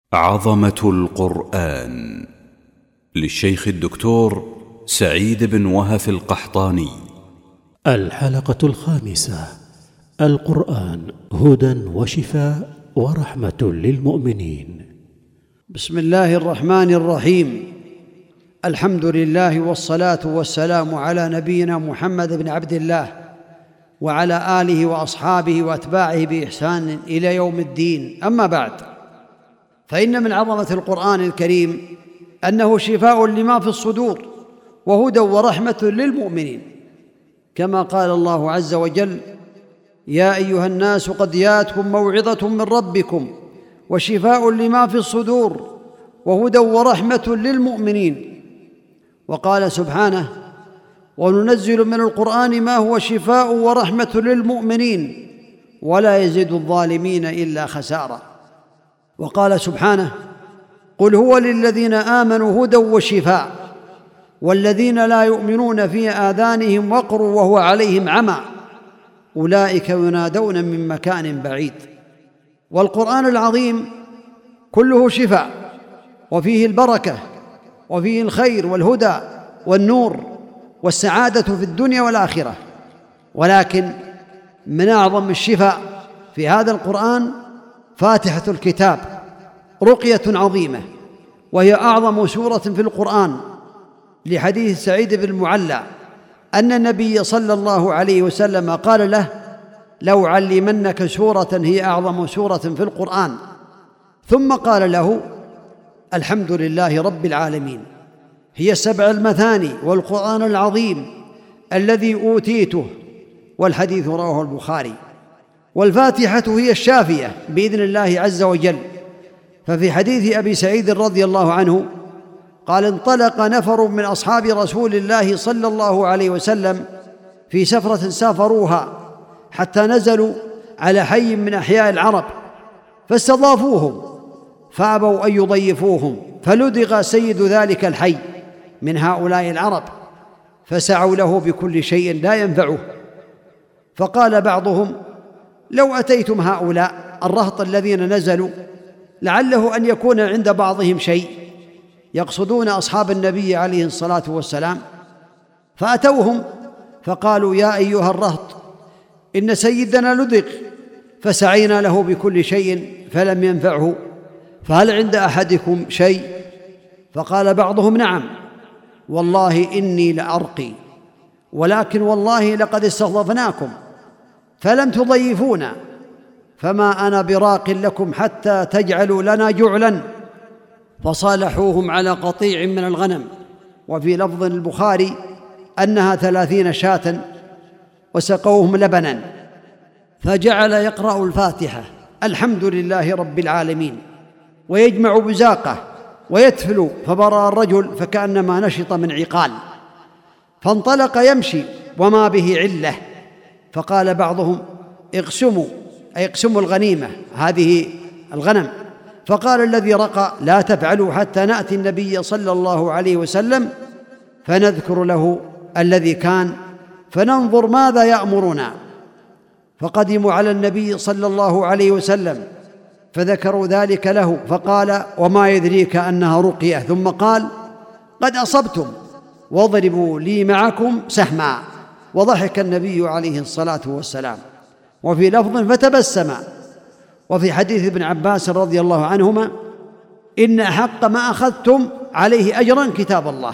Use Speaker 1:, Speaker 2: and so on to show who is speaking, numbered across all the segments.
Speaker 1: عظمة القرآن للشيخ الدكتور سعيد بن وهف القحطاني.
Speaker 2: الحلقة 5. القرآن هدى وشفاء ورحمة للمؤمنين.
Speaker 3: بسم الله الرحمن الرحيم. الحمد لله والصلاة والسلام على نبينا محمد بن عبد الله وعلى آله وأصحابه وأتباعه بإحسان إلى يوم الدين. أما بعد، فإن من عظمة القرآن الكريم أنه شفاء لما في الصدور وهدى ورحمة للمؤمنين، كما قال الله عز وجل: يا أيها الناس قد جاءتكم موعظة من ربكم وشفاء لما في الصدور وهدى ورحمة للمؤمنين. وقال سبحانه: وننزل من القرآن ما هو شفاء ورحمة للمؤمنين ولا يزيد الظالمين إلا خسارا. وقال سبحانه: قل هو للذين آمنوا هدى وشفاء والذين لا يؤمنون في آذانهم وقر وهو عليهم عمى أولئك ينادون من مكان بعيد. والقرآن العظيم كله شفاء، وفيه البركة وفيه الخير والهدى والنور والسعادة في الدنيا والآخرة. ولكن من أعظم الشفاء في هذا القرآن فاتحة الكتاب، رقية عظيمة، وهي أعظم سورة في القرآن، لحديث سعيد بن المعلى أن النبي صلى الله عليه وسلم قال له: لو علمنك سورة هي أعظم سورة في القرآن. ثم قال له: الحمد لله رب العالمين، هي 7 المثاني والقرآن العظيم الذي أوتيته. والحديث رواه البخاري. والفاتحة هي الشافية بإذن الله عز وجل. ففي حديث أبي سعيد رضي الله عنه قال: انطلق نفر من أصحاب رسول الله صلى الله عليه وسلم في سفرة سافروها حتى نزلوا على حي من أحياء العرب فاستضافوهم فأبوا أن يضيفوهم، فلدغ سيد ذلك الحي من هؤلاء العرب فسعوا له بكل شيء لا ينفعه. فقال بعضهم: لو أتيتم هؤلاء الرهط الذين نزلوا لعله أن يكون عند بعضهم شيء، يقصدون أصحاب النبي عليه الصلاة والسلام. فأتوهم فقالوا: يا أيها الرهط، إن سيدنا لدغ فسعينا له بكل شيء فلم ينفعه، فهل عند أحدكم شيء؟ فقال بعضهم: نعم، والله إني لأرقي، ولكن والله لقد استضفناكم فلم تضيفونا، فما أنا براق لكم حتى تجعلوا لنا جعلا. فصالحوهم على قطيع من الغنم، وفي لفظ البخاري أنها 30 شاة، وسقوهم لبنا. فجعل يقرأ الفاتحة: الحمد لله رب العالمين، ويجمع بزاقه ويتفل، فبرأ الرجل فكأنما نشط من عقال، فانطلق يمشي وما به علة. فقال بعضهم: اقسموا، أي اقسموا الغنيمة، هذه الغنم. فقال الذي رقى: لا تفعلوا حتى نأتي النبي صلى الله عليه وسلم فنذكر له الذي كان فننظر ماذا يأمرنا. فقدموا على النبي صلى الله عليه وسلم فذكروا ذلك له، فقال: وما يدريك أنها رقية؟ ثم قال: قد أصبتم واضربوا لي معكم سهما. وضحك النبي عليه الصلاة والسلام. وفي لفظ: فتبسم. وفي حديث ابن عباس رضي الله عنهما: إن أحق ما أخذتم عليه أجرا كتاب الله.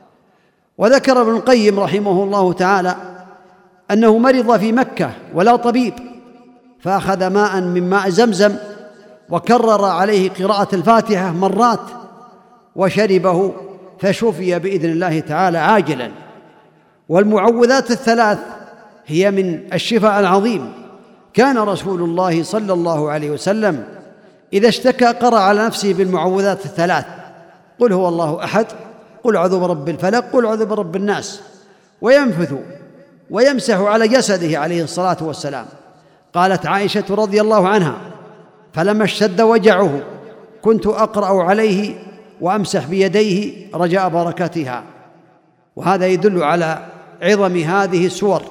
Speaker 3: وذكر ابن القيم رحمه الله تعالى أنه مرض في مكة ولا طبيب، فأخذ ماء من ماء زمزم وكرر عليه قراءة الفاتحة مرات وشربه فشفي بإذن الله تعالى عاجلا. والمعوذات 3 هي من الشفاء العظيم. كان رسول الله صلى الله عليه وسلم إذا اشتكى قرأ على نفسه بالمعوذات 3: قل هو الله أحد، قل أعوذ برب الفلق، قل أعوذ برب الناس، وينفث ويمسح على جسده عليه الصلاة والسلام. قالت عائشة رضي الله عنها: فلما اشتد وجعه كنت أقرأ عليه وأمسح بيديه رجاء بركتها. وهذا يدل على عظم هذه السور.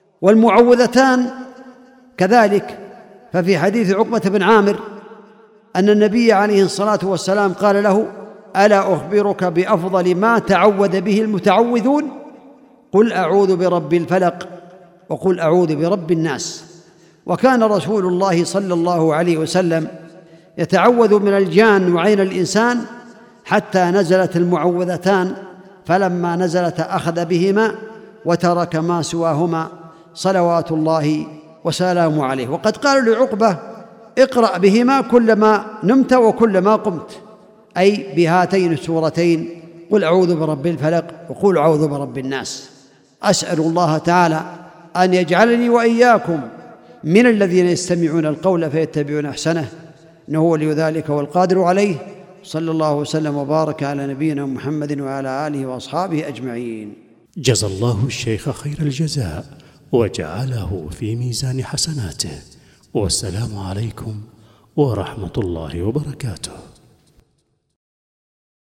Speaker 3: والمعوذتان كذلك، ففي حديث عقبة بن عامر أن النبي عليه الصلاة والسلام قال له: ألا أخبرك بأفضل ما تعوذ به المتعوذون؟ قل أعوذ برب الفلق وقل أعوذ برب الناس. وكان رسول الله صلى الله عليه وسلم يتعوذ من الجان وعين الإنسان حتى نزلت المعوذتان، فلما نزلت أخذ بهما وترك ما سواهما صلوات الله وسلامه عليه. وقد قالوا لعقبة: اقرأ بهما كلما نمت وكلما قمت، أي بهاتين السورتين: قل أعوذ برب الفلق وقل أعوذ برب الناس. أسأل الله تعالى أن يجعلني وإياكم من الذين يستمعون القول فيتبعون أحسنه، إنه ولي ذلك والقادر عليه. صلى الله وسلم وبارك على نبينا محمد وعلى آله وأصحابه أجمعين.
Speaker 2: جزى الله الشيخ خير الجزاء وجعله في ميزان حسناته. والسلام عليكم ورحمة الله وبركاته.